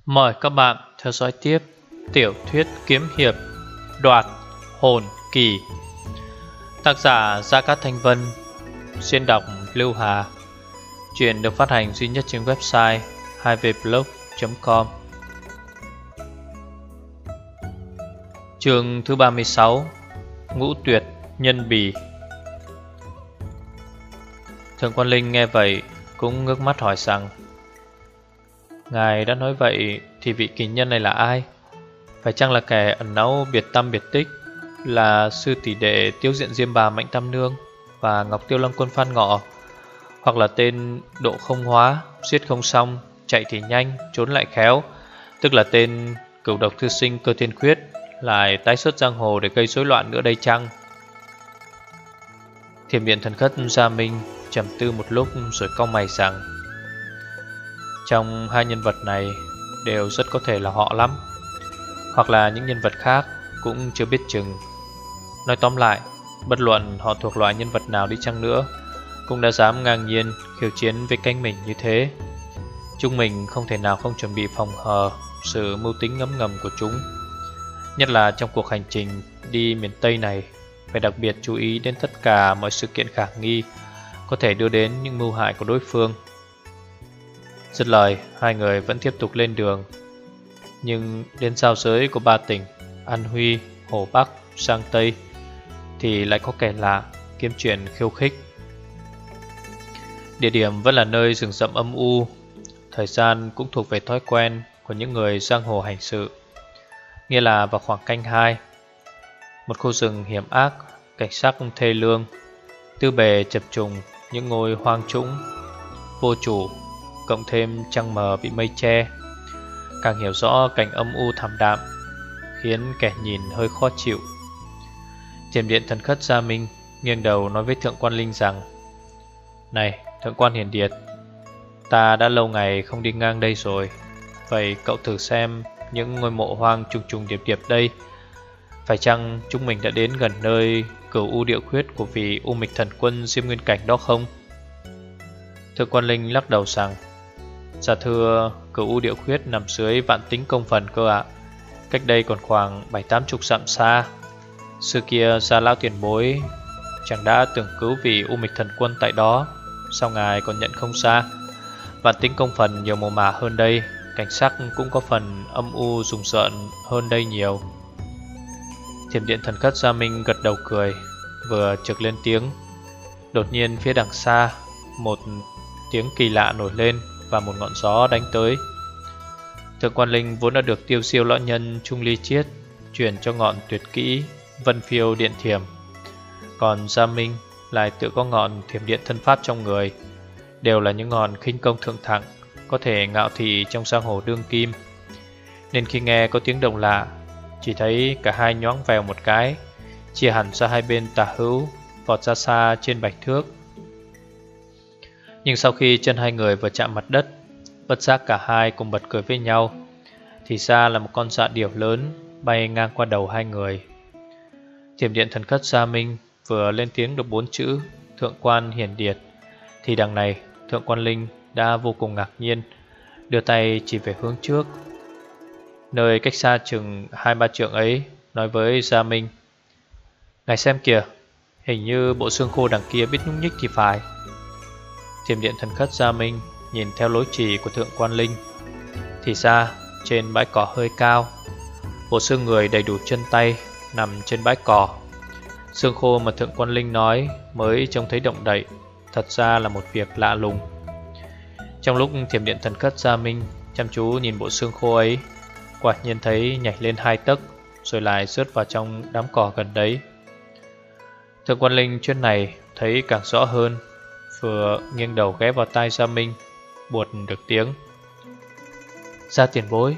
Mời các bạn theo dõi tiếp tiểu thuyết kiếm hiệp Đoạt Hồn Kỳ. Tác giả Gia Cát Thanh Vân. Xuyên đọc Lưu Hà. Truyện được phát hành duy nhất trên website 2vblog.com. Chương thứ 36. Ngũ tuyệt nhân bì. Thượng Quan Linh nghe vậy cũng ngước mắt hỏi rằng: ngài đã nói vậy thì vị kỳ nhân này là ai? Phải chăng là kẻ ẩn náu biệt tăm biệt tích, là sư tỷ đệ Tiêu Diện Diêm Bà Mạnh Tam Nương và Ngọc Tiêu Lâm Quân Phan Ngọ, hoặc là tên Độ Không Hóa, giết không xong, chạy thì nhanh, trốn lại khéo, tức là tên Cửu Độc Thư Sinh Cơ Thiên Khuyết, lại tái xuất giang hồ để gây rối loạn nữa đây chăng? Thiểm Điện Thần Khất Gia Minh trầm tư một lúc rồi cau mày rằng: trong hai nhân vật này đều rất có thể là họ lắm, hoặc là những nhân vật khác cũng chưa biết chừng. Nói tóm lại, bất luận họ thuộc loại nhân vật nào đi chăng nữa, cũng đã dám ngang nhiên khiêu chiến với cánh mình như thế. Chúng mình không thể nào không chuẩn bị phòng hờ sự mưu tính ngấm ngầm của chúng. Nhất là trong cuộc hành trình đi miền Tây này, phải đặc biệt chú ý đến tất cả mọi sự kiện khả nghi có thể đưa đến những mưu hại của đối phương. Dứt lời, hai người vẫn tiếp tục lên đường. Nhưng đến giao giới của ba tỉnh An Huy, Hồ Bắc, sang Tây thì lại có kẻ lạ kiếm chuyện khiêu khích. Địa điểm vẫn là nơi rừng rậm âm u, thời gian cũng thuộc về thói quen của những người giang hồ hành sự, nghĩa là vào khoảng canh 2. Một khu rừng hiểm ác, cảnh sắc thê lương, tư bề chập trùng những ngôi hoang trũng vô chủ, cộng thêm trăng mờ bị mây che, càng hiểu rõ cảnh âm u thảm đạm, khiến kẻ nhìn hơi khó chịu. Thiểm Điện Thần Khất Gia Minh nghiêng đầu nói với Thượng Quan Linh rằng: này Thượng Quan Hiển Điệt, ta đã lâu ngày không đi ngang đây rồi. Vậy cậu thử xem những ngôi mộ hoang trùng trùng điệp điệp đây, phải chăng chúng mình đã đến gần nơi Cửu U Địa Khuyết của vị U Mịch Thần Quân Diêm Nguyên Cảnh đó không? Thượng Quan Linh lắc đầu rằng: dạ thưa, Cửu U Địa Khuyết nằm dưới Vạn Tính Công Phần cơ ạ. Cách đây còn khoảng 7-80 dặm xa. Xưa kia Gia lão tiền bối chẳng đã từng cứu vị U Mịch Thần Quân tại đó, sao ngài còn nhận không xa? Vạn Tính Công Phần nhiều mồ mả hơn đây, cảnh sắc cũng có phần âm u rùng rợn hơn đây nhiều. Thiểm Điện Thần Khất Gia Minh gật đầu cười, vừa trực lên tiếng. Đột nhiên phía đằng xa, một tiếng kỳ lạ nổi lên và một ngọn gió đánh tới. Thượng Quan Linh vốn đã được Tiêu Siêu lão nhân Trung Ly Chiết truyền cho ngọn tuyệt kỹ Vân Phiêu Điện Thiểm, còn Gia Minh lại tự có ngọn Thiểm Điện Thân Pháp trong người, đều là những ngọn khinh công thượng thặng, có thể ngạo thị trong giang hồ đương kim. Nên khi nghe có tiếng động lạ, chỉ thấy cả hai nhoáng vèo một cái, chia hẳn ra hai bên tả hữu, vọt ra xa trên 7 thước. Nhưng sau khi chân hai người vừa chạm mặt đất, bất giác cả hai cùng bật cười với nhau. Thì ra là một con dạ điểu lớn bay ngang qua đầu hai người. Thiểm Điện Thần Khất Gia Minh vừa lên tiếng được 4 chữ Thượng Quan Hiển Điệt, thì đằng này Thượng Quan Linh đã vô cùng ngạc nhiên, đưa tay chỉ về hướng trước, nơi cách xa chừng 2-3 trượng ấy, nói với Gia Minh: ngài xem kìa, hình như bộ xương khô đằng kia biết nhúc nhích thì phải. Thiểm Điện Thần Khất Gia Minh nhìn theo lối chỉ của Thượng Quan Linh, thì ra trên bãi cỏ hơi cao, bộ xương người đầy đủ chân tay nằm trên bãi cỏ. Xương khô mà Thượng Quan Linh nói mới trông thấy động đậy, thật ra là một việc lạ lùng. Trong lúc Thiểm Điện Thần Khất Gia Minh chăm chú nhìn bộ xương khô ấy, quả nhiên thấy nhảy lên 2 tấc, rồi lại rớt vào trong đám cỏ gần đấy. Thượng Quan Linh chuyến này thấy càng rõ hơn, vừa nghiêng đầu ghé vào tai Gia Minh, buột được tiếng: Gia tiền bối.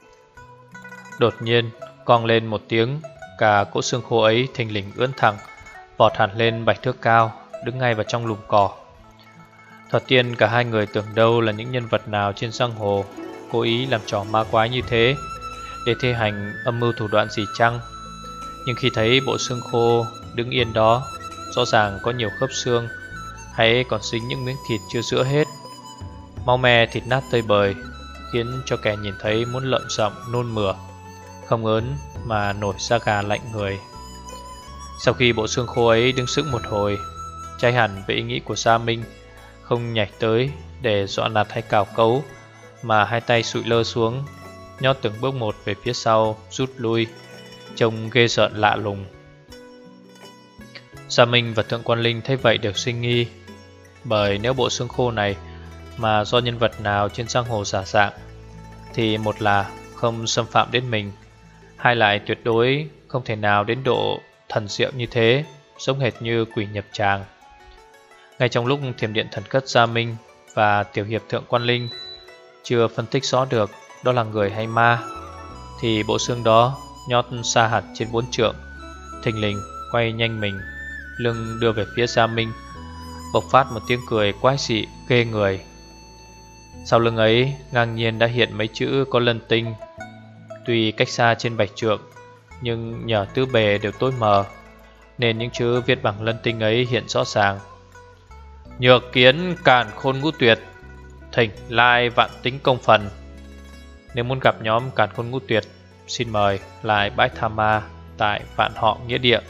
Đột nhiên cong lên một tiếng, cả cỗ xương khô ấy thình lình ưỡn thẳng, vọt hẳn lên 7 thước cao, đứng ngay vào trong lùm cỏ. Thoạt tiên cả hai người tưởng đâu là những nhân vật nào trên giang hồ cố ý làm trò ma quái như thế, để thi hành âm mưu thủ đoạn gì chăng. Nhưng khi thấy bộ xương khô đứng yên đó, rõ ràng có nhiều khớp xương, hay còn dính những miếng thịt chưa rữa hết, máu me thịt nát tơi bời, khiến cho kẻ nhìn thấy muốn lợm giọng nôn mửa, không ớn mà nổi da gà lạnh người. Sau khi bộ xương khô ấy đứng sững một hồi, trái hẳn về ý nghĩ của Gia Minh, không nhảy tới để dọa nạt hay cào cấu, mà hai tay sụi lơ xuống, nhót từng bước một về phía sau, rút lui, trông ghê rợn lạ lùng. Gia Minh và Thượng Quan Linh thấy vậy đều sinh nghi, bởi nếu bộ xương khô này mà do nhân vật nào trên giang hồ giả dạng, thì một là không xâm phạm đến mình, hai lại tuyệt đối không thể nào đến độ thần diệu như thế, giống hệt như quỷ nhập tràng. Ngay trong lúc thiểm điện thần cất Gia Minh và tiểu hiệp Thượng Quan Linh chưa phân tích rõ được đó là người hay ma, thì bộ xương đó nhót xa hẳn trên 4 trượng, thình lình quay nhanh mình, lưng đưa về phía Gia Minh, bộc phát một tiếng cười quái dị ghê người. Sau lưng ấy ngang nhiên đã hiện mấy chữ có lân tinh. Tuy cách xa trên 7 trượng, nhưng nhờ tứ bề đều tối mờ, nên những chữ viết bằng lân tinh ấy hiện rõ ràng. Nhược kiến càn khôn ngũ tuyệt, thỉnh lai vạn tính công phần. Nếu muốn gặp nhóm càn khôn ngũ tuyệt, xin mời lại bãi Tha Ma tại Vạn Họ Nghĩa Địa.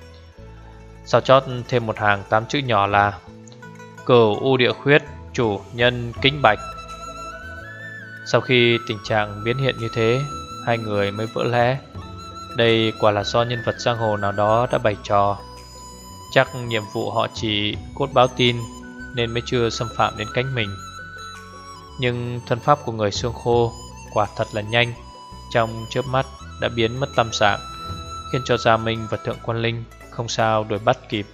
Sau chót thêm một hàng 8 chữ nhỏ là Cửu U Địa Khuyết chủ nhân kính bạch. Sau khi tình trạng biến hiện như thế, hai người mới vỡ lẽ. Đây quả là do nhân vật giang hồ nào đó đã bày trò. Chắc nhiệm vụ họ chỉ cốt báo tin nên mới chưa xâm phạm đến cánh mình. Nhưng thân pháp của người xương khô quả thật là nhanh, trong chớp mắt đã biến mất tâm dạng, khiến cho Gia Minh và Thượng Quan Linh không sao đuổi bắt kịp.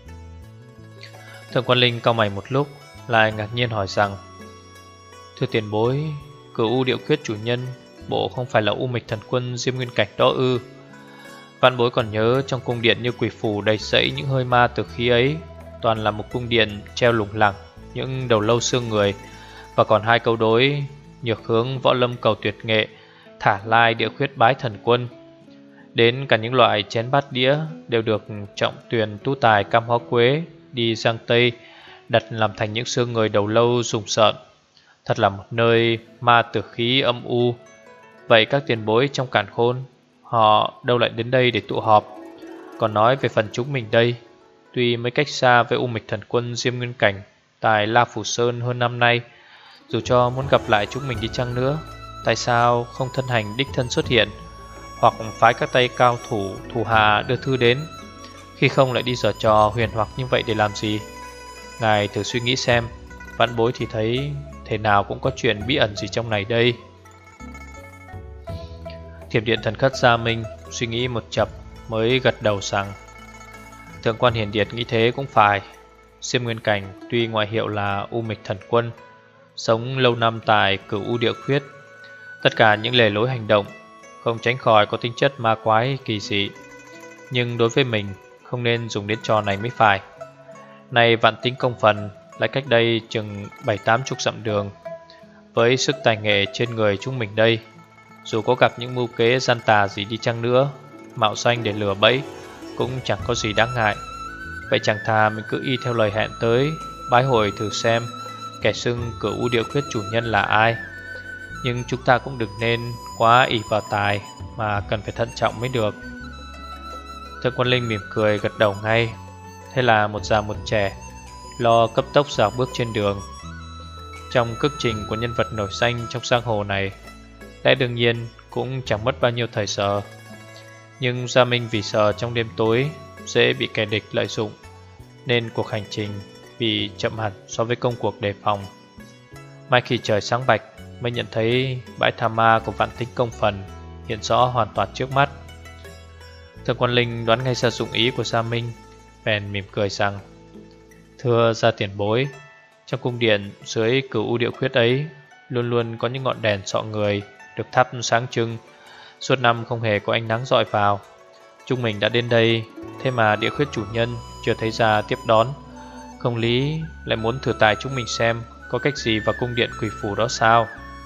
Thượng Quan Linh cau mày một lúc, lại ngạc nhiên hỏi rằng: Thưa tiền bối, Cửu U Địa Khuyết chủ nhân bộ không phải là U Mịch Thần Quân Diêm Nguyên Cảnh đó ư? Vạn bối còn nhớ trong cung điện như quỷ phủ đầy rẫy những hơi ma từ khí ấy, toàn là một cung điện treo lủng lẳng những đầu lâu xương người, và còn hai câu đối: nhược hướng võ lâm cầu tuyệt nghệ, thả lai địa khuyết bái thần quân. Đến cả những loại chén bát đĩa đều được trọng tuyền tú tài cam hoa quế đi Giang Tây đặt làm thành những xương người đầu lâu rùng rợn. Thật là một nơi ma tử khí âm u. Vậy các tiền bối trong càn khôn, họ đâu lại đến đây để tụ họp? Còn nói về phần chúng mình đây, tuy mới cách xa với U Mịch Thần Quân Diêm Nguyên Cảnh tại La Phủ Sơn hơn năm nay, dù cho muốn gặp lại chúng mình đi chăng nữa, tại sao không thân hành đích thân xuất hiện, hoặc phái các tay cao thủ thủ hạ đưa thư đến? Khi không lại đi giở trò huyền hoặc như vậy để làm gì? Ngài thử suy nghĩ xem, vạn bối thì thấy thế nào cũng có chuyện bí ẩn gì trong này đây. Thiểm điện thần khất Gia Minh suy nghĩ một chập mới gật đầu rằng: Thượng quan Hiển Điệt nghĩ thế cũng phải. Diêm Nguyên Cảnh tuy ngoại hiệu là U Mịch Thần Quân, sống lâu năm tại Cửu U Địa Khuyết, tất cả những lề lối hành động không tránh khỏi có tính chất ma quái kỳ dị, nhưng đối với mình không nên dùng đến trò này mới phải. Này vạn tính công phần lại cách đây chừng 7-80 dặm đường, với sức tài nghệ trên người chúng mình đây, dù có gặp những mưu kế gian tà gì đi chăng nữa, mạo danh để lừa bẫy cũng chẳng có gì đáng ngại. Vậy chẳng thà mình cứ y theo lời hẹn tới bái hội thử xem kẻ xưng Cửu U Địa Khuyết chủ nhân là ai. Nhưng chúng ta cũng đừng nên quá ỷ vào tài, mà cần phải thận trọng mới được. Thượng Quan Linh mỉm cười gật đầu ngay. Thế là một già một trẻ lo cấp tốc dạo bước trên đường. Trong cước trình của nhân vật nổi danh trong giang hồ này, lẽ đương nhiên cũng chẳng mất bao nhiêu thời giờ. Nhưng Gia Minh vì sợ trong đêm tối dễ bị kẻ địch lợi dụng, nên cuộc hành trình bị chậm hẳn so với công cuộc đề phòng. Mai khi trời sáng bạch mới nhận thấy bãi Tha Ma của Vạn Tính Công Phần hiện rõ hoàn toàn trước mắt. Thượng Quan Linh đoán ngay ra dụng ý của Gia Minh, bèn mỉm cười rằng: Thưa Gia tiền bối, trong cung điện dưới Cửu U Địa Khuyết ấy luôn luôn có những ngọn đèn sọ người được thắp sáng trưng, suốt năm không hề có ánh nắng rọi vào. Chúng mình đã đến đây, thế mà Địa Khuyết chủ nhân chưa thấy ra tiếp đón, không lý lại muốn thử tài chúng mình xem có cách gì vào cung điện quỷ phủ đó sao?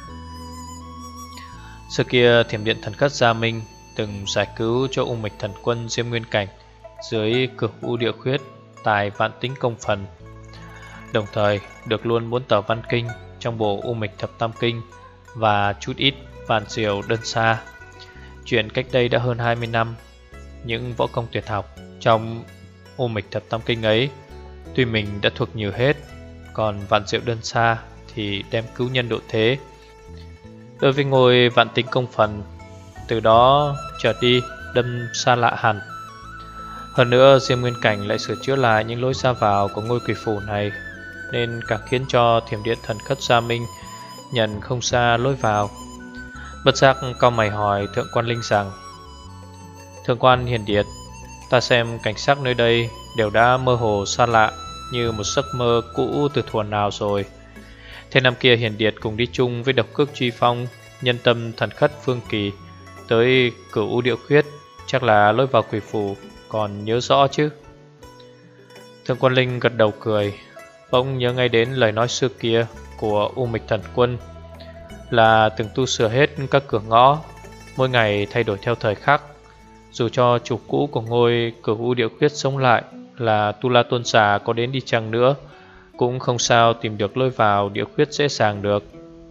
Xưa kia Thiểm điện thần khất Gia Minh từng giải cứu cho U Mịch Thần Quân Diêm Nguyên Cảnh dưới Cửu U Địa Khuyết tại Vạn Tính Công Phần, đồng thời được luôn 4 tờ văn kinh trong bộ U Mịch Thập Tam Kinh và chút ít vạn diệu đơn xa. Chuyện cách đây đã hơn 20 năm. Những võ công tuyệt học trong U Mịch Thập Tam Kinh ấy, tuy mình đã thuộc nhiều hết, còn vạn diệu đơn xa thì đem cứu nhân độ thế. Đối với ngôi vạn tính công phần, từ đó trở đi đâm xa lạ hẳn. Hơn nữa Diêm Nguyên Cảnh lại sửa chữa lại những lối ra vào của ngôi quỷ phủ này, nên càng khiến cho Thiểm Điện Thần Khất Gia Minh nhận không xa lối vào. Bất giác cau mày hỏi Thượng Quan Linh rằng: Thượng quan Hiền Điệt, ta xem cảnh sắc nơi đây đều đã mơ hồ xa lạ, như một giấc mơ cũ từ thuở nào rồi. Thế năm kia Hiền Điệt cùng đi chung với Độc Cước Truy Phong, Nhân Tâm Thần Khất Phương Kỳ tới Cửu U Địa Khuyết, chắc là lối vào quỷ phủ còn nhớ rõ chứ? Thượng Quan Linh gật đầu cười, bỗng nhớ ngay đến lời nói xưa kia của U Mịch Thần Quân, là từng tu sửa hết các cửa ngõ, mỗi ngày thay đổi theo thời khắc. Dù cho chủ cũ của ngôi Cửu U Địa Khuyết sống lại là Tu La Tôn Giả có đến đi chăng nữa, cũng không sao tìm được lối vào địa khuyết dễ dàng được.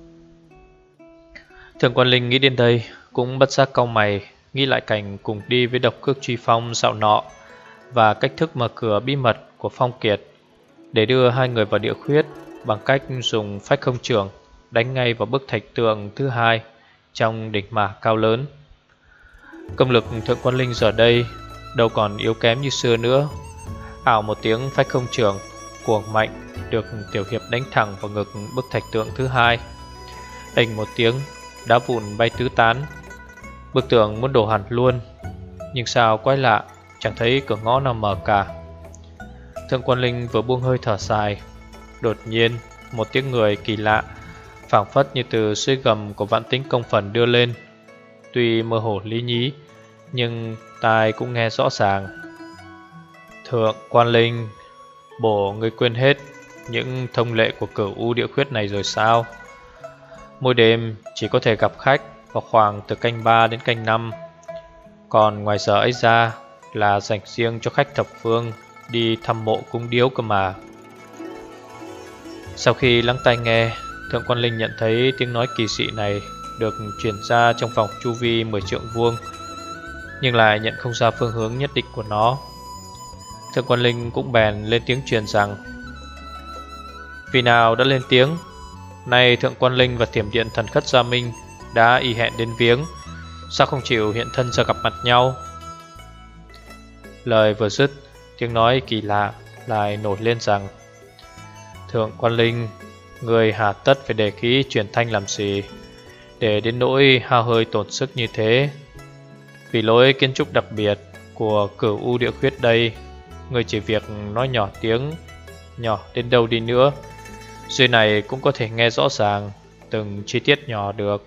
Thượng Quan Linh nghĩ đến đây cũng bất giác cau mày, nghĩ lại cảnh cùng đi với Độc Cước Truy Phong dạo nọ, và cách thức mở cửa bí mật của Phong Kiệt để đưa hai người vào địa khuyết bằng cách dùng phách không trưởng đánh ngay vào bức thạch tượng thứ hai trong đỉnh mả cao lớn. Công lực Thượng Quan Linh giờ đây đâu còn yếu kém như xưa nữa. Ảo một tiếng phách không trưởng cuồng mạnh được tiểu hiệp đánh thẳng vào ngực bức thạch tượng thứ hai. Ình một tiếng, đá vụn bay tứ tán. Bức tượng muốn đổ hẳn luôn, nhưng sao quái lạ, chẳng thấy cửa ngõ nào mở cả. Thượng Quan Linh vừa buông hơi thở dài, đột nhiên một tiếng người kỳ lạ, phảng phất như từ dưới gầm của vạn tính công phần đưa lên. Tuy mơ hồ lý nhí, nhưng tai cũng nghe rõ ràng. Thượng Quan Linh, bổ ngươi quên hết những thông lệ của Cửu U Địa Khuyết này rồi sao? Mỗi đêm chỉ có thể gặp khách vào khoảng từ canh 3 đến canh 5, còn ngoài giờ ấy ra là dành riêng cho khách thập phương đi thăm mộ cúng điếu cơ mà. Sau khi lắng tai nghe, Thượng Quan Linh nhận thấy tiếng nói kỳ dị này được truyền ra trong vòng chu vi 10 trượng vuông, nhưng lại nhận không ra phương hướng nhất định của nó. Thượng Quan Linh cũng bèn lên tiếng truyền rằng: Vì nào đã lên tiếng, nay Thượng Quan Linh và Thiểm Điện Thần Khất Gia Minh đã y hẹn đến viếng, sao không chịu hiện thân ra gặp mặt nhau? Lời vừa dứt, tiếng nói kỳ lạ lại nổi lên rằng: Thượng Quan Linh, người hà tất phải để khí truyền thanh làm gì, để đến nỗi hao hơi tổn sức như thế. Vì lối kiến trúc đặc biệt của Cửu U Địa Khuyết đây, người chỉ việc nói nhỏ tiếng, nhỏ đến đâu đi nữa, dưới này cũng có thể nghe rõ ràng từng chi tiết nhỏ được.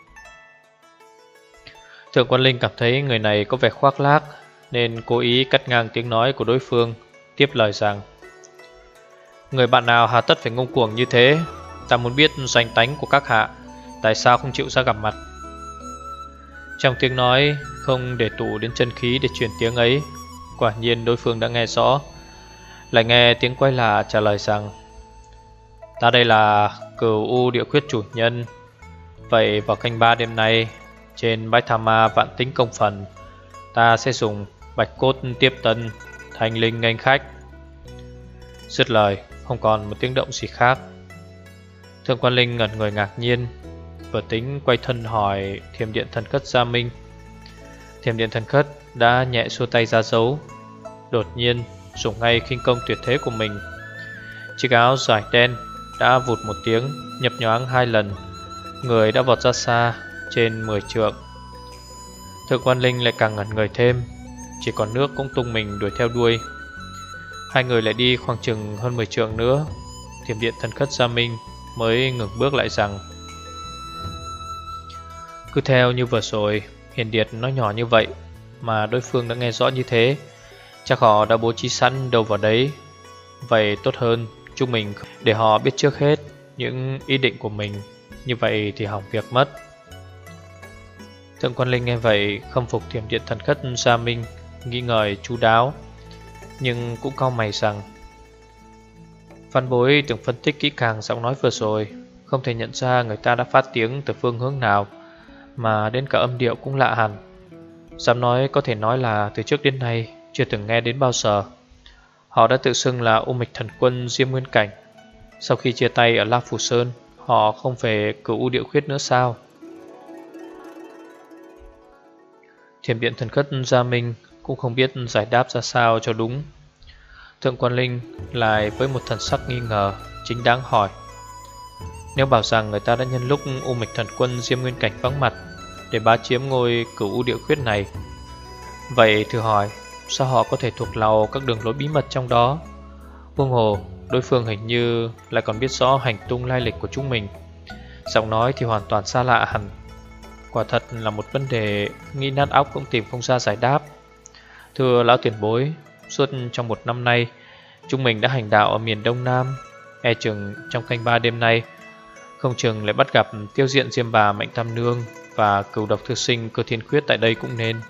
Thượng Quan Linh cảm thấy người này có vẻ khoác lác, nên cố ý cắt ngang tiếng nói của đối phương, tiếp lời rằng: Người bạn nào hà tất phải ngông cuồng như thế? Ta muốn biết danh tánh của các hạ, tại sao không chịu ra gặp mặt? Trong tiếng nói không để tụ đến chân khí để truyền tiếng ấy, quả nhiên đối phương đã nghe rõ. Lại nghe tiếng quái lạ trả lời rằng: Ta đây là Cửu U Địa Khuyết chủ nhân. Vậy vào canh 3 đêm nay, trên bãi Tha Ma vạn tính công phần, ta sẽ dùng bạch cốt tiếp tân, thanh linh nghênh khách. Dứt lời, không còn một tiếng động gì khác. Thượng Quan Linh ngẩn người ngạc nhiên, vừa tính quay thân hỏi Thiểm Điện Thần Khất Gia Minh. Thiểm Điện Thần Khất đã nhẹ xua tay ra dấu, đột nhiên dùng ngay khinh công tuyệt thế của mình. Chiếc áo dài đen đã vụt một tiếng, nhập nhoáng 2 lần, người đã vọt ra xa trên 10 trượng. Thượng Quan Linh lại càng ngẩn người thêm, chỉ còn nước cũng tung mình đuổi theo đuôi. Hai người lại đi khoảng chừng hơn 10 trượng nữa, Thiểm Điện Thần Khất Gia Minh mới ngừng bước lại rằng: Cứ theo như vừa rồi, Hiền Điệt nói nhỏ như vậy mà đối phương đã nghe rõ như thế, chắc họ đã bố trí sẵn đâu vào đấy. Vậy tốt hơn chúng mình để họ biết trước hết những ý định của mình, như vậy thì hỏng việc mất. Thượng Quan Linh nghe vậy khâm phục Thiểm Điện Thần Khất Gia Minh, nghi ngờ chu đáo, nhưng cũng cau mày rằng: Văn bối từng phân tích kỹ càng giọng nói vừa rồi, không thể nhận ra người ta đã phát tiếng từ phương hướng nào, mà đến cả âm điệu cũng lạ hẳn. Dám nói có thể nói là từ trước đến nay chưa từng nghe đến bao giờ. Họ đã tự xưng là U Mịch Thần Quân Diêm Nguyên Cảnh. Sau khi chia tay ở La Phù Sơn, họ không về Cửu U Địa Khuyết nữa sao? Thiểm Điện Thần Khất Gia Minh cũng không biết giải đáp ra sao cho đúng. Thượng Quan Linh lại với một thần sắc nghi ngờ chính đáng hỏi: nếu bảo rằng người ta đã nhân lúc U Mịch Thần Quân Diêm Nguyên Cảnh vắng mặt để bá chiếm ngôi Cửu U Địa Khuyết này, vậy thử hỏi sao họ có thể thuộc lầu các đường lối bí mật trong đó? Huống hồ đối phương hình như lại còn biết rõ hành tung lai lịch của chúng mình. Giọng nói thì hoàn toàn xa lạ hẳn. Quả thật là một vấn đề nghĩ nát óc cũng tìm không ra giải đáp. Thưa lão tiền bối, suốt trong một năm nay chúng mình đã hành đạo ở miền Đông Nam, e chừng trong canh ba đêm nay không chừng lại bắt gặp tiêu diện Diêm Bà Mạnh Tam Nương và cửu độc thư sinh Cơ Thiên Khuyết tại đây cũng nên.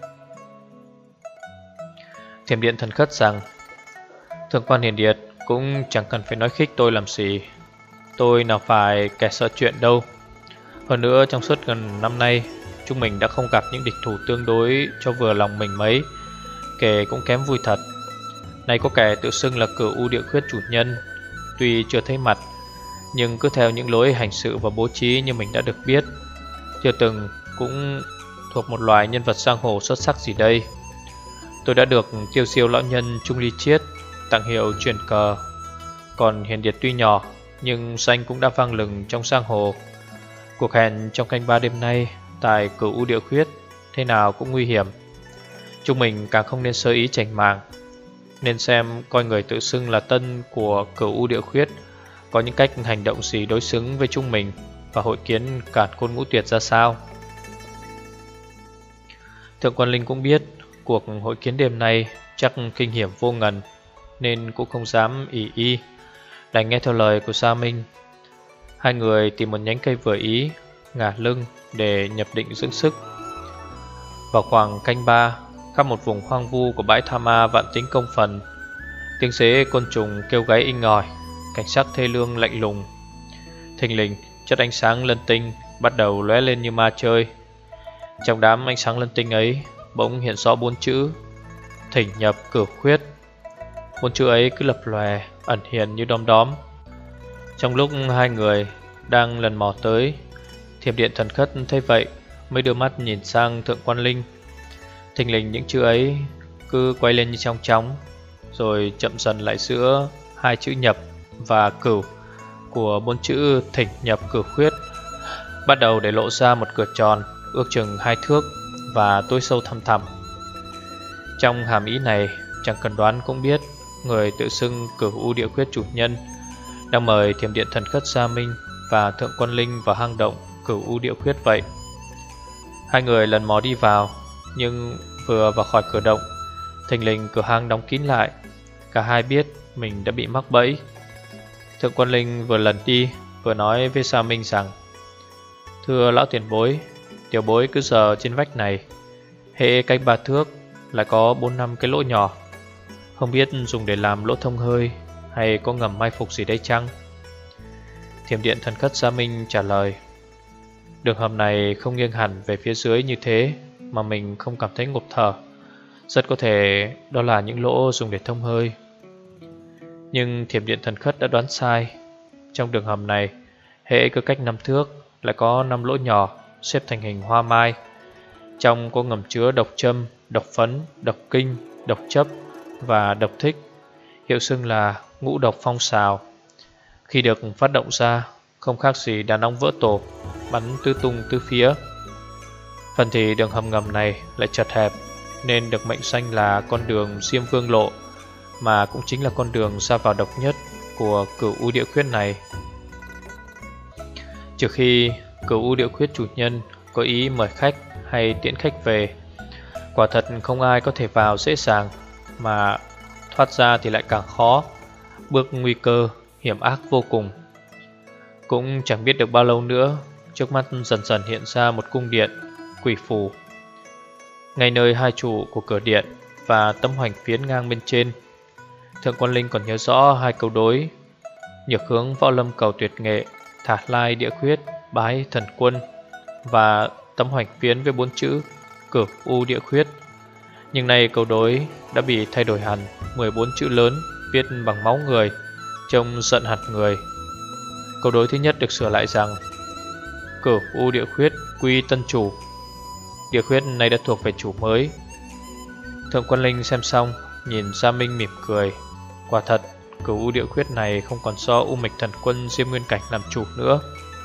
Thiểm Điện Thần Khất rằng: Thượng quan Hiền Điệt cũng chẳng cần phải nói khích tôi làm gì. Tôi nào phải kẻ sợ chuyện đâu. Hơn nữa trong suốt gần năm nay chúng mình đã không gặp những địch thủ tương đối cho vừa lòng mình mấy, kể cũng kém vui thật. Nay có kẻ tự xưng là Cửu U Địa Khuyết chủ nhân, tuy chưa thấy mặt nhưng cứ theo những lối hành sự và bố trí như mình đã được biết, chưa từng cũng thuộc một loài nhân vật giang hồ xuất sắc gì đây. Tôi đã được Tiêu Siêu lão nhân Trung Ly Chiết tặng hiệu truyền cờ. Còn Hiền Điệt tuy nhỏ nhưng danh cũng đã vang lừng trong giang hồ. Cuộc hẹn trong canh ba đêm nay tại Cửu U Địa Khuyết thế nào cũng nguy hiểm. Chúng mình càng không nên sơ ý chảnh màng, nên xem coi người tự xưng là tân của Cửu U Địa Khuyết có những cách hành động gì đối xứng với chúng mình và hội kiến Càn Khôn Ngũ Tuyệt ra sao. Thượng quan Linh cũng biết cuộc hội kiến đêm nay chắc kinh hiểm vô ngần, nên cũng không dám ỷ y, đành nghe theo lời của Gia Minh. Hai người tìm một nhánh cây vừa ý, ngả lưng để nhập định dưỡng sức. Vào khoảng canh ba, khắp một vùng hoang vu của bãi Tha Ma Vạn Tính Công Phần, tiếng xế côn trùng kêu gáy inh ỏi, cảnh sắc thê lương lạnh lùng. Thình lình, chất ánh sáng lân tinh bắt đầu lóe lên như ma chơi. Trong đám ánh sáng lân tinh ấy bỗng hiện rõ 4 chữ: Thỉnh nhập Cửu Khuyết. 4 chữ ấy cứ lập lòe ẩn hiện như đom đóm. Trong lúc hai người đang lần mò tới, Thiểm Điện Thần Khất thấy vậy mới đưa mắt nhìn sang Thượng quan Linh. Thình lình những chữ ấy cứ quay lên như trong chóng, rồi chậm dần lại giữa hai chữ nhập và cửu của 4 chữ thỉnh nhập Cửu Khuyết, bắt đầu để lộ ra một cửa tròn ước chừng 2 thước và tối sâu thăm thẳm. Trong hàm ý này chẳng cần đoán cũng biết người tự xưng Cửu U Địa Khuyết chủ nhân đang mời Thiểm Điện Thần Khất Gia Minh và Thượng quan Linh vào hang động Cửu U Địa Khuyết vậy. Hai người lần mò đi vào, nhưng vừa vào khỏi cửa động, thình lình cửa hang đóng kín lại. Cả hai biết mình đã bị mắc bẫy. Thượng quan Linh vừa lần đi vừa nói với Gia Minh rằng: Thưa lão tiền bối, tiểu bối cứ sờ trên vách này, hễ cách 3 thước lại có 4-5 cái lỗ nhỏ, không biết dùng để làm lỗ thông hơi hay có ngầm mai phục gì đây chăng? Thiểm Điện Thần Khất Gia Minh trả lời: Đường hầm này không nghiêng hẳn về phía dưới như thế mà mình không cảm thấy ngộp thở. Rất có thể đó là những lỗ dùng để thông hơi. Nhưng Thiểm Điện Thần Khất đã đoán sai. Trong đường hầm này, hễ cứ cách 5 thước lại có 5 lỗ nhỏ xếp thành hình hoa mai. Trong có ngầm chứa độc châm, độc phấn, độc kinh, độc chấp và độc thích, hiệu xưng là ngũ độc phong xào. Khi được phát động ra, không khác gì đàn ong vỡ tổ, bắn tứ tung tứ phía. Phần thì đường hầm ngầm này lại chật hẹp, nên được mệnh danh là con đường Diêm Vương Lộ, mà cũng chính là con đường ra vào độc nhất của Cửu U Địa Khuyết này. Trừ khi Cửu U Địa Khuyết chủ nhân có ý mời khách hay tiễn khách về, quả thật không ai có thể vào dễ dàng, mà thoát ra thì lại càng khó, bước nguy cơ hiểm ác vô cùng. Cũng chẳng biết được bao lâu nữa, trước mắt dần dần hiện ra một cung điện quỷ phủ. Ngay nơi hai trụ của cửa điện và tấm hoành phiến ngang bên trên, Thượng quan Linh còn nhớ rõ hai câu đối: Nhược hướng võ lâm cầu tuyệt nghệ, Thả lai địa khuyết bái thần quân và tấm hoành phiến với 4 chữ Cửu U địa khuyết. Nhưng nay câu đối đã bị thay đổi hẳn, 14 chữ lớn viết bằng máu người, trông giận hẳn người. Câu đối thứ nhất được sửa lại rằng Cửu U địa khuyết quy tân chủ. Địa khuyết này đã thuộc về chủ mới. Thượng Quan Linh xem xong, nhìn Gia Minh mỉm cười. Quả thật, Cửu U địa khuyết này không còn do U Mịch Thần Quân Diêm Nguyên Cảnh làm chủ nữa.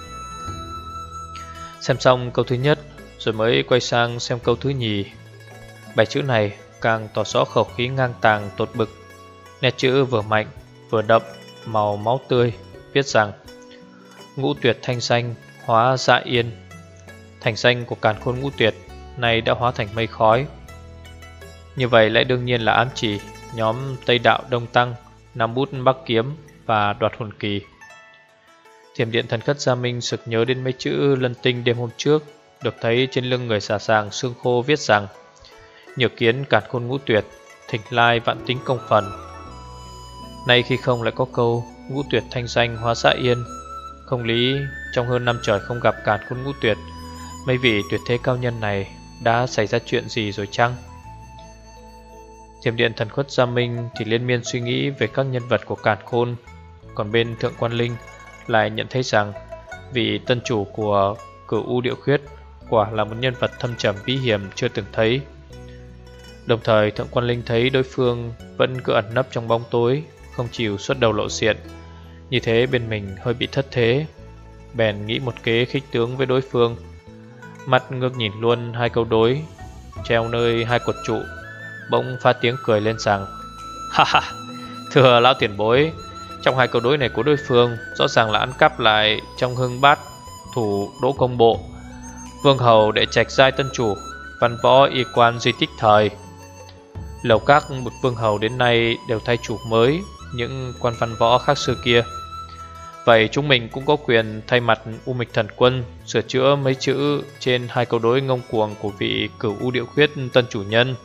Xem xong câu thứ nhất, rồi mới quay sang xem câu thứ nhì. 7 chữ này càng tỏ rõ khẩu khí ngang tàng tột bực. Nét chữ vừa mạnh, vừa đậm, màu máu tươi, viết rằng Ngũ tuyệt thanh danh hóa dạ yên. Thành danh của càn khôn ngũ tuyệt này đã hóa thành mây khói. Như vậy lại đương nhiên là ám chỉ nhóm Tây Đạo Đông Tăng, Nam Bút Bắc Kiếm và Đoạt Hồn Kỳ. Thiểm điện thần khất Gia Minh sực nhớ đến mấy chữ lân tinh đêm hôm trước, được thấy trên lưng người xà sàng xương khô viết rằng Nhược kiến càn khôn ngũ tuyệt, thỉnh lai vạn tính công phần. Nay khi không lại có câu ngũ tuyệt thanh danh hóa dạ yên. Không lý trong hơn năm trời không gặp càn khôn ngũ tuyệt, mấy vị tuyệt thế cao nhân này đã xảy ra chuyện gì rồi chăng? Thiểm điện thần khuất Gia Minh thì liên miên suy nghĩ về các nhân vật của càn khôn. Còn bên Thượng Quan Linh lại nhận thấy rằng vị tân chủ của Cửu U địa khuyết quả là một nhân vật thâm trầm bí hiểm chưa từng thấy. Đồng thời Thượng Quan Linh thấy đối phương vẫn cứ ẩn nấp trong bóng tối, không chịu xuất đầu lộ diện. Như thế bên mình hơi bị thất thế. Bèn nghĩ một kế khích tướng với đối phương. Mắt ngước nhìn luôn hai câu đối treo nơi hai cột trụ, bỗng phát tiếng cười lên rằng ha ha, thưa lão tiền bối, trong hai câu đối này của đối phương rõ ràng là ăn cắp lại trong hưng bát thủ Đỗ Công Bộ, vương hầu đệ trạch giai tân chủ, văn võ y quan di tích thời. Lầu các một vương hầu đến nay đều thay chủ mới những quan văn võ khác xưa kia. Vậy chúng mình cũng có quyền thay mặt U Mịch Thần Quân sửa chữa mấy chữ trên hai câu đối ngông cuồng của vị Cửu U địa khuyết tân chủ nhân.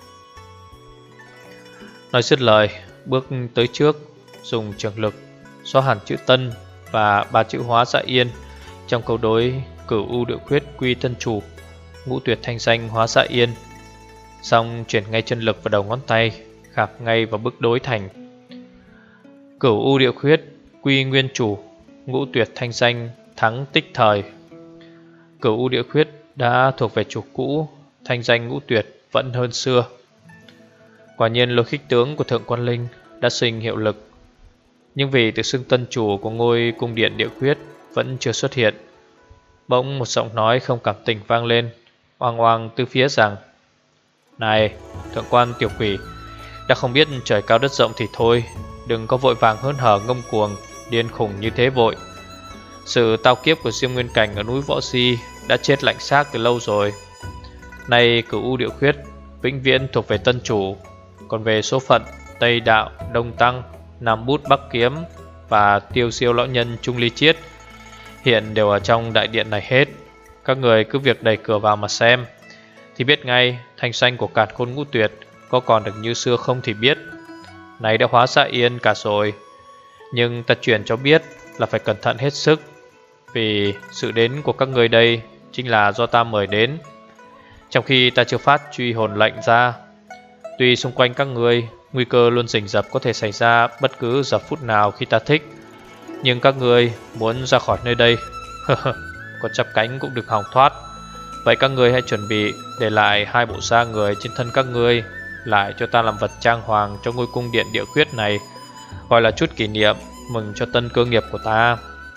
Nói dứt lời, bước tới trước, dùng trường lực xóa hẳn chữ tân và 3 chữ hóa dạ yên trong câu đối Cửu U địa khuyết quy tân chủ, ngũ tuyệt thanh danh hóa dạ yên. Xong chuyển ngay chân lực vào đầu ngón tay, khạc ngay vào bức đối thành Cửu U địa khuyết quy nguyên chủ, ngũ tuyệt thanh danh thắng tích thời. Cửu U địa khuyết đã thuộc về chủ cũ, thanh danh ngũ tuyệt vẫn hơn xưa. Quả nhiên lối khích tướng của Thượng Quan Linh đã sinh hiệu lực. Nhưng vì tự xưng tân chủ của ngôi cung điện địa khuyết vẫn chưa xuất hiện, bỗng một giọng nói không cảm tình vang lên, oang oang từ phía rằng: Này Thượng Quan tiểu quỷ, đã không biết trời cao đất rộng thì thôi, đừng có vội vàng hớn hở ngông cuồng điên khùng như thế vội. Sự tao kiếp của Diêm Nguyên Cảnh ở núi Võ Si đã chết lạnh xác từ lâu rồi. Nay Cửu U địa khuyết vĩnh viễn thuộc về tân chủ. Còn về số phận Tây Đạo, Đông Tăng, Nam Bút Bắc Kiếm và Tiêu Siêu lão nhân Trung Ly Chiết hiện đều ở trong đại điện này hết. Các người cứ việc đẩy cửa vào mà xem, thì biết ngay thanh danh của càn khôn ngũ tuyệt có còn được như xưa không thì biết. Này đã hóa dạ yên cả rồi. Nhưng ta truyền cho biết là phải cẩn thận hết sức, vì sự đến của các người đây chính là do ta mời đến, trong khi ta chưa phát truy hồn lệnh ra. Tuy xung quanh các người nguy cơ luôn rình rập có thể xảy ra bất cứ giờ phút nào khi ta thích, nhưng các người muốn ra khỏi nơi đây có chắp cánh cũng được hòng thoát. Vậy các người hãy chuẩn bị để lại 2 bộ da người trên thân các ngươi lại cho ta làm vật trang hoàng cho ngôi cung điện địa khuyết này, gọi là chút kỷ niệm mừng cho tân cơ nghiệp của ta.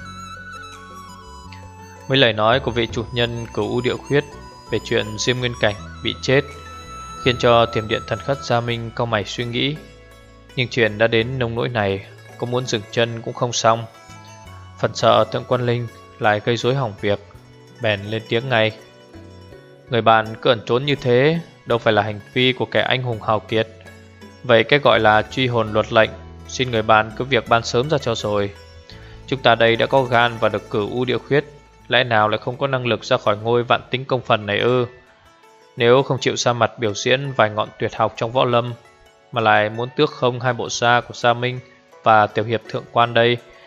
Mấy lời nói của vị chủ nhân Cửu U địa khuyết về chuyện Diêm Nguyên Cảnh bị chết khiến cho Thiểm điện thần khất Gia Minh cau mày suy nghĩ. Nhưng chuyện đã đến nông nỗi này, có muốn dừng chân cũng không xong. Phần sợ Thượng Quan Linh lại gây rối hỏng việc, bèn lên tiếng ngay: Người bạn cứ ẩn trốn như thế đâu phải là hành vi của kẻ anh hùng hào kiệt. Vậy cái gọi là truy hồn luật lệnh, xin người bạn cứ việc ban sớm ra cho rồi. Chúng ta đây đã có gan và được Cửu U địa khuyết, lẽ nào lại không có năng lực ra khỏi ngôi vạn tính công phần này ư? Nếu không chịu ra mặt biểu diễn vài ngọn tuyệt học trong võ lâm, mà lại muốn tước không 2 bộ da của Gia Minh và tiểu hiệp Thượng Quan đây,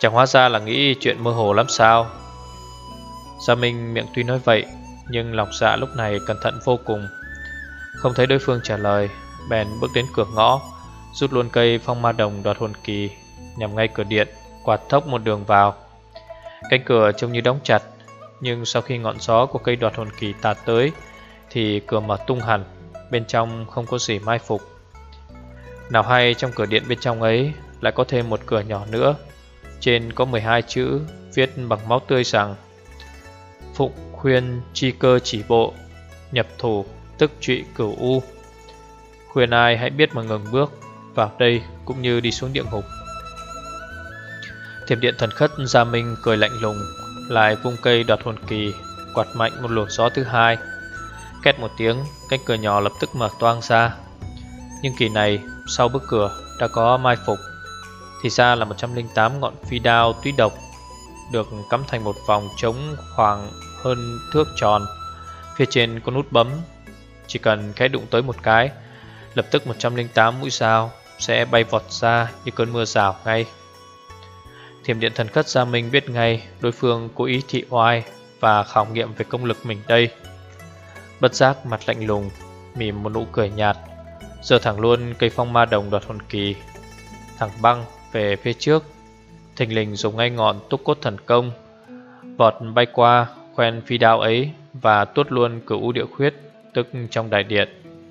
Chẳng hóa ra là nghĩ chuyện mơ hồ lắm sao? Gia Minh miệng tuy nói vậy, nhưng lòng dạ lúc này cẩn thận vô cùng. Không thấy đối phương trả lời, bèn bước đến cửa ngõ, rút luôn cây phong ma đồng đoạt hồn kỳ, nhằm ngay cửa điện, quạt thốc một đường vào. Cánh cửa trông như đóng chặt, nhưng sau khi ngọn gió của cây đoạt hồn kỳ tạt tới thì cửa mở tung hẳn, bên trong không có gì mai phục. Nào hay trong cửa điện bên trong ấy lại có thêm một cửa nhỏ nữa. Trên có 12 chữ viết bằng máu tươi rằng: Phụng khuyên chi cơ chỉ bộ, nhập thủ tức trụy cửu u. Khuyên ai hãy biết mà ngừng bước vào đây cũng như đi xuống địa ngục. Thiểm điện thần khất Gia Minh cười lạnh lùng, lại vung cây đoạt hồn kỳ, quạt mạnh một luồng gió thứ hai. Két một tiếng, cánh cửa nhỏ lập tức mở toang ra. Nhưng kỳ này, sau bức cửa đã có mai phục. Thì ra là 108 ngọn phi đao túy độc, được cắm thành một vòng trống khoảng hơn thước tròn. Phía trên có nút bấm, chỉ cần khẽ đụng tới một cái, lập tức 108 mũi dao sẽ bay vọt ra như cơn mưa rào ngay. Thiểm điện thần khất Gia Minh biết ngay đối phương cố ý thị oai và khảo nghiệm về công lực mình đây. Bất giác mặt lạnh lùng, mỉm một nụ cười nhạt, giơ thẳng luôn cây phong ma đồng đoạt hồn kỳ, thẳng băng về phía trước. Thình lình dùng ngay ngọn túc cốt thần công, vọt bay qua khoen phi đao ấy và tuốt luôn cửu u địa khuyết, tức trong đại điện.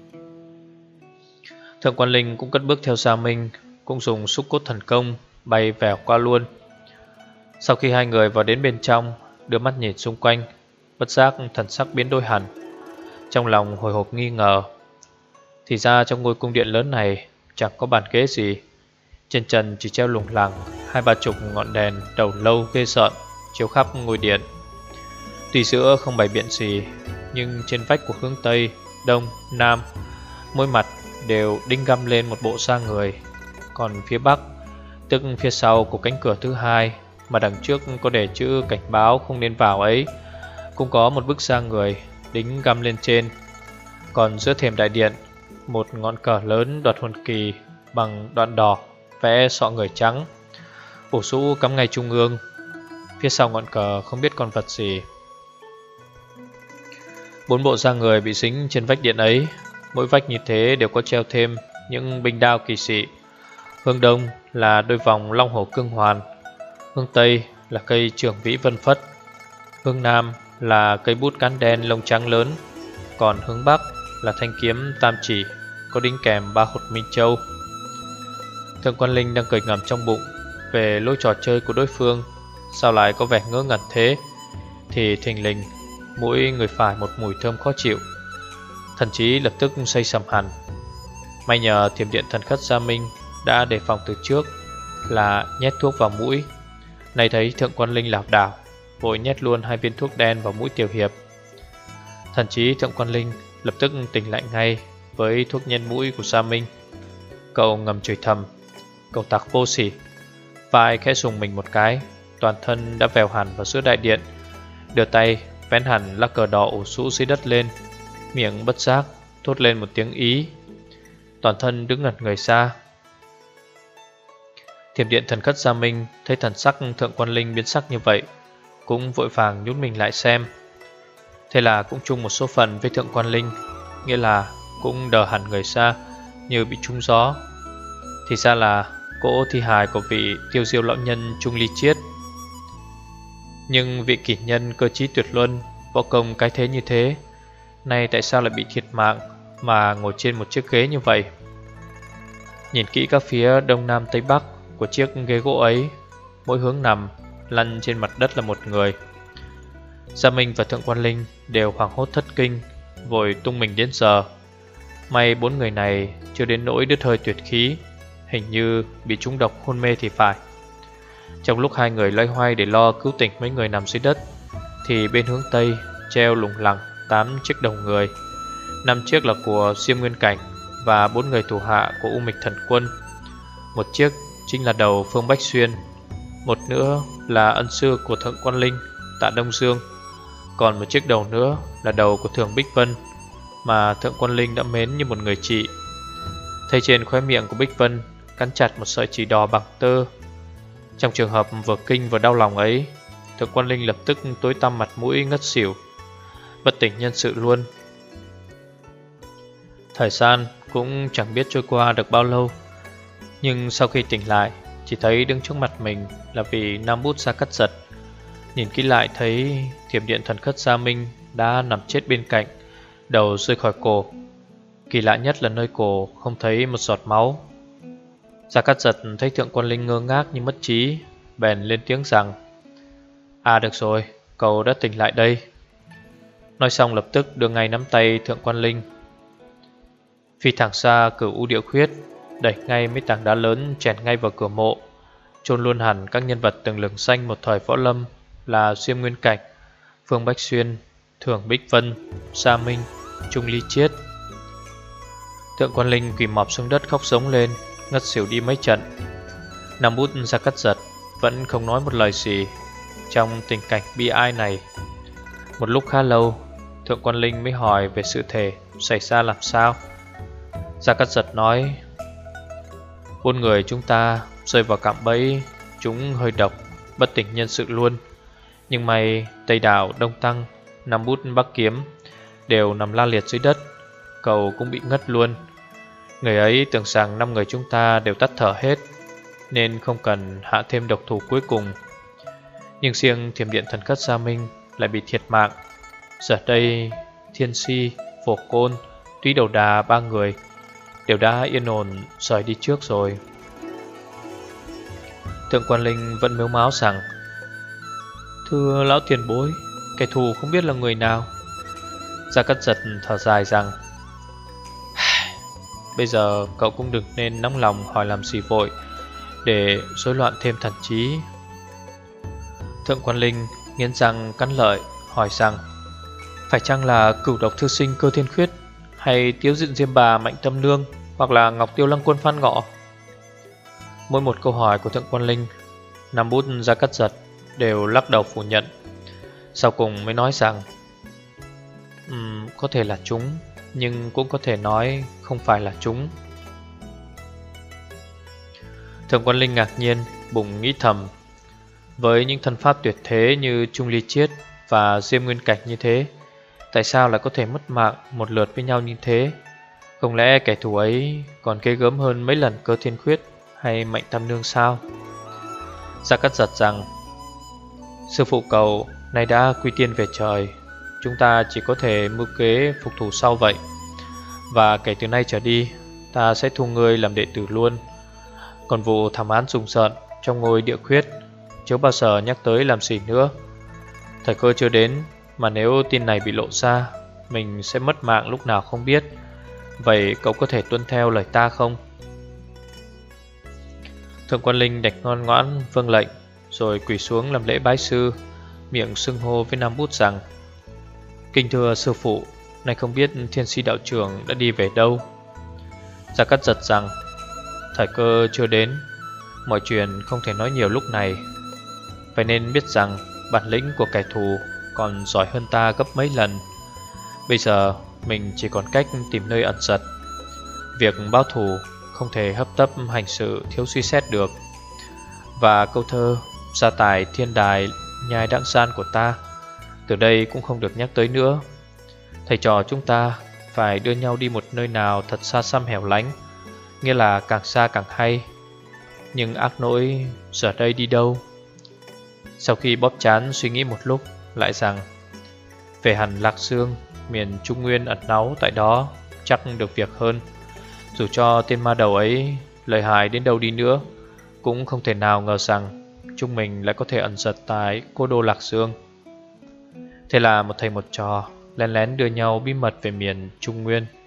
Thượng Quan Linh cũng cất bước theo Gia Minh, cũng dùng xúc cốt thần công bay vèo qua luôn. Sau khi hai người vào đến bên trong, đưa mắt nhìn xung quanh, bất giác thần sắc biến đổi hẳn. Trong lòng hồi hộp nghi ngờ. Thì ra trong ngôi cung điện lớn này chẳng có bàn ghế gì, trên trần chỉ treo lủng lẳng 20-30 ngọn đèn đầu lâu ghê rợn chiếu khắp ngôi điện. Tuy giữa không bày biện gì, nhưng trên vách của hướng Tây, Đông, Nam, mỗi mặt đều đinh găm lên một bộ da người. Còn phía Bắc, tức phía sau của cánh cửa thứ hai mà đằng trước có để chữ cảnh báo không nên vào ấy, cũng có một bức da người đính găm lên trên. Còn giữa thềm đại điện, một ngọn cờ lớn đoạt hồn kỳ bằng đoạn đỏ vẽ sọ người trắng, ổ rũ cắm ngay trung ương. Phía sau ngọn cờ không biết con vật gì. 4 bộ da người bị dính trên vách điện ấy, mỗi vách như thế đều có treo thêm những binh đao kỳ dị. Hướng Đông là đôi vòng long hổ cương hoàn, hướng Tây là cây trường vĩ vân phất, hướng Nam là cây bút cán đen lông trắng lớn, còn hướng Bắc là thanh kiếm tam chỉ có đính kèm 3 hột minh châu. Thượng Quan Linh đang cười ngầm trong bụng về lối trò chơi của đối phương, sao lại có vẻ ngớ ngẩn thế, thì thình lình mũi người phải một mùi thơm khó chịu. Thần trí lập tức xây sầm hẳn. May nhờ thiểm điện thần khất Gia Minh đã đề phòng từ trước, là nhét thuốc vào mũi. Này thấy Thượng Quan Linh lảo đảo, vội nhét luôn 2 viên thuốc đen vào mũi tiểu hiệp. Thần trí Thượng Quan Linh lập tức tỉnh lại ngay với thuốc nhen mũi của Gia Minh. Cậu ngầm chửi thầm: cậu tặc vô sỉ. Vai khẽ sùng mình một cái, toàn thân đã vèo hẳn vào giữa đại điện, đưa tay vén hẳn lá cờ đỏ ổ rũ dưới đất lên, miệng bất giác thốt lên một tiếng ý. Toàn thân đứng ngẩn người ra. Thiểm điện thần khất Gia Minh thấy thần sắc Thượng Quan Linh biến sắc như vậy, cũng vội vàng nhún mình lại xem. Thế là cũng chung một số phần với Thượng Quan Linh, nghĩa là cũng đờ hẳn người ra như bị trúng gió. Thì ra là cỗ thi hài của vị tiêu diêu lão nhân Trung Ly Chiết. Nhưng vị kỷ nhân cơ trí tuyệt luân, võ công cái thế như thế, nay tại sao lại bị thiệt mạng mà ngồi trên một chiếc ghế như vậy? Nhìn kỹ các phía đông nam tây bắc của chiếc ghế gỗ ấy, mỗi hướng nằm lăn trên mặt đất là một người. Gia Minh và Thượng Quan Linh đều hoảng hốt thất kinh, vội tung mình đến giờ. May 4 người này chưa đến nỗi đứt hơi tuyệt khí, hình như bị trúng độc hôn mê thì phải. Trong lúc hai người loay hoay để lo cứu tỉnh mấy người nằm dưới đất, thì bên hướng Tây treo lủng lẳng 8 chiếc đầu người. 5 chiếc là của Diêm Nguyên Cảnh và 4 người thủ hạ của U Mịch Thần Quân. Một chiếc chính là đầu Phương Bách Xuyên, một nữa là ân sư của Thượng Quan Linh, Tạ Đông Dương, còn một chiếc đầu nữa là đầu của Thường Bích Vân, mà Thượng Quan Linh đã mến như một người chị. Thấy trên khóe miệng của Bích Vân cắn chặt một sợi chỉ đỏ bằng tơ, Trong trường hợp vừa kinh vừa đau lòng ấy, Thượng Quan Linh lập tức tối tăm mặt mũi ngất xỉu, bất tỉnh nhân sự luôn. Thời gian cũng chẳng biết trôi qua được bao lâu, nhưng sau khi tỉnh lại, chỉ thấy đứng trước mặt mình là vị Nam Bút Gia Cát Giật. Nhìn kỹ lại thấy Thiểm Điện Thần Khất Gia Minh đã nằm chết bên cạnh, đầu rơi khỏi cổ. Kỳ lạ nhất là nơi cổ không thấy một giọt máu. Gia Cát Giật thấy Thượng Quan Linh ngơ ngác như mất trí, bèn lên tiếng rằng: "À được rồi, cậu đã tỉnh lại đây." Nói xong lập tức đưa ngay nắm tay Thượng Quan Linh, phi thẳng ra Cửu U Địa Khuyết, đẩy ngay mấy tảng đá lớn chèn ngay vào cửa mộ, chôn luôn hẳn các nhân vật từng lừng danh một thời võ lâm là Diêm Nguyên Cảnh, Phương Bách Xuyên, Thường Bích Vân, Sa Minh, Trung Ly Chiết. Thượng Quan Linh quỳ mọp xuống đất khóc giống lên, ngất xỉu đi mấy trận. Nam Bút Gia Cát Giật vẫn không nói một lời gì trong tình cảnh bi ai này. Một lúc khá lâu, Thượng Quan Linh mới hỏi về sự thể xảy ra làm sao. Gia Cát Giật nói: 4 người chúng ta rơi vào cạm bẫy, chúng hơi độc, bất tỉnh nhân sự luôn. Nhưng may Tây Đảo, Đông Tăng, Nam Bút, Bắc Kiếm đều nằm la liệt dưới đất, cậu cũng bị ngất luôn. Người ấy tưởng rằng 5 người chúng ta đều tắt thở hết, nên không cần hạ thêm độc thủ cuối cùng. Nhưng riêng Thiểm Điện Thần Khất Gia Minh lại bị thiệt mạng. Giờ đây Thiên Si, Phổ Côn, Túy Đầu Đà 3 người đều đã yên ổn rời đi trước rồi. Thượng Quan Linh vẫn mếu máo rằng: "Thưa lão tiền bối, kẻ thù không biết là người nào." Gia Cát Giật thở dài rằng: "Bây giờ cậu cũng đừng nên nóng lòng hỏi làm gì vội, để rối loạn thêm thần trí." Thượng Quan Linh nghiến răng cắn lợi hỏi rằng: "Phải chăng là Cửu Độc Thư Sinh Cơ Thiên Khuyết, hay Tiếu Diện Diêm Bà Mạnh Tâm Nương, hoặc là Ngọc Tiêu Lăng Quân Phan Ngọ?" Mỗi một câu hỏi của Thượng Quan Linh, Nam Bút Gia Cát Giật đều lắc đầu phủ nhận. Sau cùng mới nói rằng: Có thể là chúng, nhưng cũng có thể nói không phải là chúng." Thượng Quan Linh ngạc nhiên, bụng nghĩ thầm: với những thân pháp tuyệt thế như Trung Ly Chiết và Diêm Nguyên Cảnh như thế, tại sao lại có thể mất mạng một lượt với nhau như thế? Không lẽ kẻ thù ấy còn ghê gớm hơn mấy lần Cơ Thiên Khuyết hay Mạnh Tam Nương sao? Gia Cát Giật rằng: "Sư phụ cậu nay đã quy tiên về trời, chúng ta chỉ có thể mưu kế phục thủ sau vậy. Và kể từ nay trở đi, ta sẽ thu ngươi làm đệ tử luôn. Còn vụ thảm án rùng rợn trong ngôi địa khuyết, chớ bao giờ nhắc tới làm gì nữa. Thời cơ chưa đến, mà nếu tin này bị lộ ra, mình sẽ mất mạng lúc nào không biết. Vậy cậu có thể tuân theo lời ta không?" Thượng Quan Linh đạch ngoan ngoãn vâng lệnh, rồi quỳ xuống làm lễ bái sư, miệng xưng hô với Nam Bút rằng: "Kính thưa sư phụ, nay không biết Thiên Si đạo trưởng đã đi về đâu?" Gia Cát Giật rằng: "Thời cơ chưa đến, mọi chuyện không thể nói nhiều lúc này. Phải nên biết rằng bản lĩnh của kẻ thù còn giỏi hơn ta gấp mấy lần. Bây giờ mình chỉ còn cách tìm nơi ẩn giật. Việc báo thù không thể hấp tấp hành sự thiếu suy xét được. Và câu thơ gia tài thiên đài nhai đãng san của ta từ đây cũng không được nhắc tới nữa. Thầy trò chúng ta phải đưa nhau đi một nơi nào thật xa xăm hẻo lánh, nghĩa là càng xa càng hay. Nhưng ác nỗi giờ đây đi đâu?" Sau khi bóp chán suy nghĩ một lúc, lại rằng: "Về hẳn Lạc Dương, miền Trung Nguyên ẩn náu tại đó chắc được việc hơn. Dù cho tên ma đầu ấy lợi hại đến đâu đi nữa, cũng không thể nào ngờ rằng chúng mình lại có thể ẩn giật tại cố đô Lạc Dương." Thế là một thầy một trò lén lén đưa nhau bí mật về miền Trung Nguyên.